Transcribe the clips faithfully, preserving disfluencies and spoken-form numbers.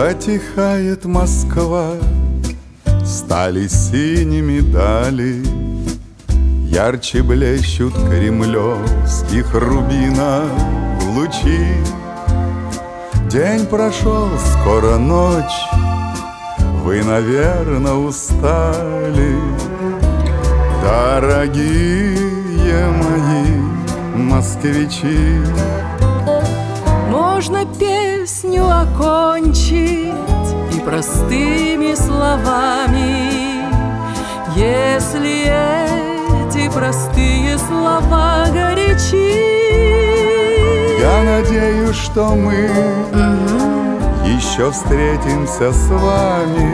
Затихает Москва, стали синими дали, ярче блещут кремлевских рубинов лучи. День прошел, скоро ночь, вы, наверно, устали, дорогие мои москвичи. Можно песню окончить и простыми словами, если эти простые слова горячи. Я надеюсь, что мы угу. еще встретимся с вами,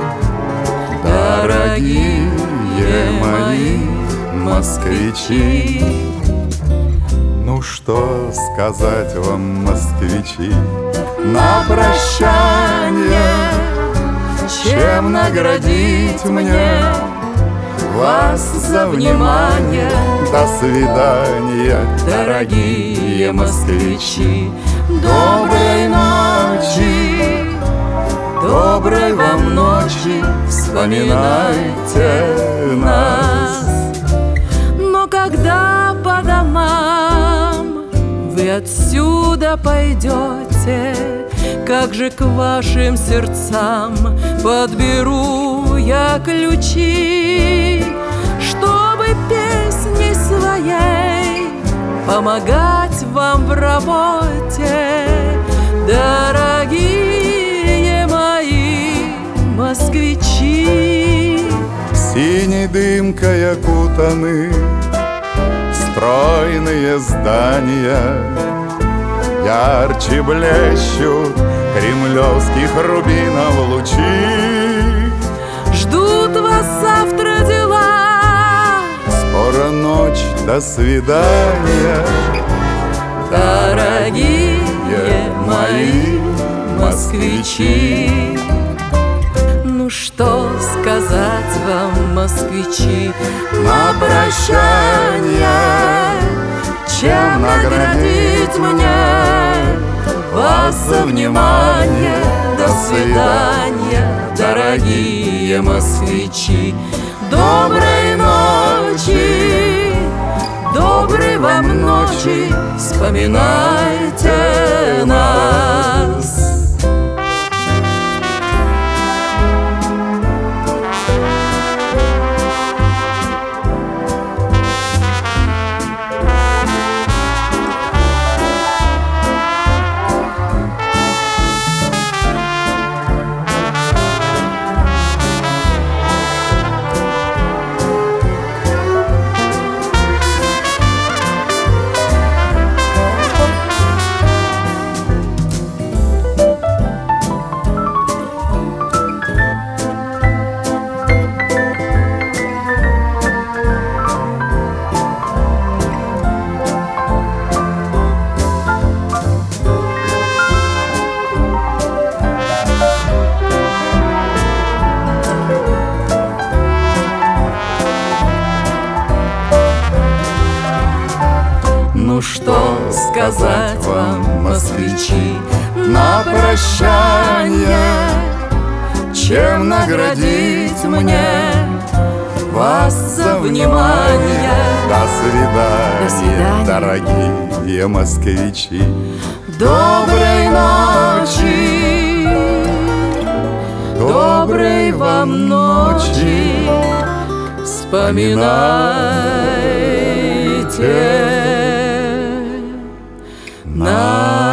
дорогие мои москвичи. Ну что сказать вам, москвичи, на прощание, чем наградить мне вас за внимание? До свидания, дорогие москвичи. Доброй ночи, доброй вам ночи, вспоминайте нас. Но когда по домам вы отсюда пойдете, как же к вашим сердцам подберу я ключи, чтобы песней своей помогать вам в работе, дорогие мои москвичи. Синей дымкой окутаны стройные здания, ярче блещут кремлевских рубинов лучи. Ждут вас завтра дела, скоро ночь, до свидания, дорогие мои москвичи. Ну что сказать вам, москвичи, на прощание, чем наградить мне вас за внимание? До свидания, дорогие москвичи. Доброй ночи, доброй вам ночи, вспоминайте нас. Ну что сказать вам, москвичи, на прощание, чем наградить мне вас за внимание? До свидания, До свидания, дорогие москвичи. Доброй ночи, доброй вам ночи, вспоминайте нас.